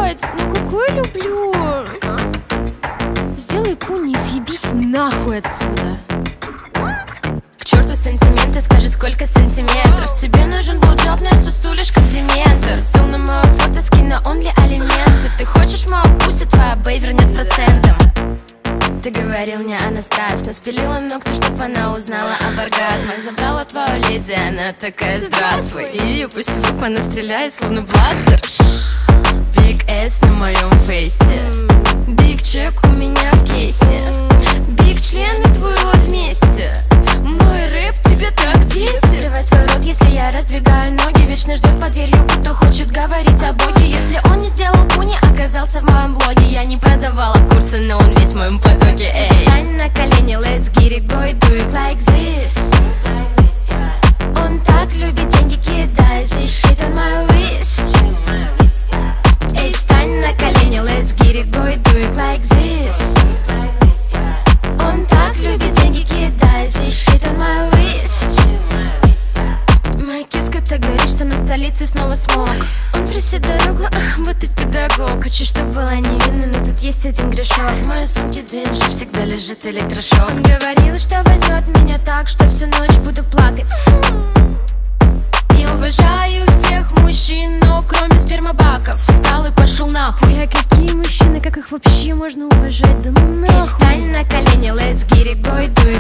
блядь, ну какой люблю. Сделай куни и съебись нахуй отсюда. К черту сантименты, скажи, сколько сантиметров. Тебе нужен блоуджоб, но я сосу лишь как дементор. Ссыл на мое фото, скинь на онли алименты. Ты хочешь мою пусть, твоя бэй вернет с процентом. Ты говорил мне Анастас, наспилила ногти, чтоб она узнала об оргазмах. Забрала твою леди, она такая здравствуй. И ее пусть понастреляет, словно бластер. Биг S на моем фейсе, биг чек у меня в кейсе, биг член и твой рот вместе. Мой рэп тебе так бесит. Открывай свой рот, если я раздвигаю ноги. Вечно ждет под дверью, кто хочет говорить о Боге. Если он не сделал куни, оказался в моем блоге. Я не продавала курсы, но он весь в моем потоке. Эй, встань на колени, let's get it, boy, do it like this. Он так любит деньги кидать, this shit on my wrist. Эй, встань на колени, let's get it, boy, do it like this. Он так любит деньги кидать, this shit on my wrist. Моя киска так горит, что на столице снова смог. Он просит дорогу, вот и педагог. Хочу, чтобы была невинна, но тут есть один грешок. В моей сумке деньги всегда лежит электрошок. Он говорил, что возьмет меня так, что всю ночь буду плакать. Я уважаю всех мужчин, но кроме спермобаков. Встал и пошел нахуй. А какие мужчины, как их вообще можно уважать? Да ну нахуй. Эй, встань на колени, let's get it, boy, do it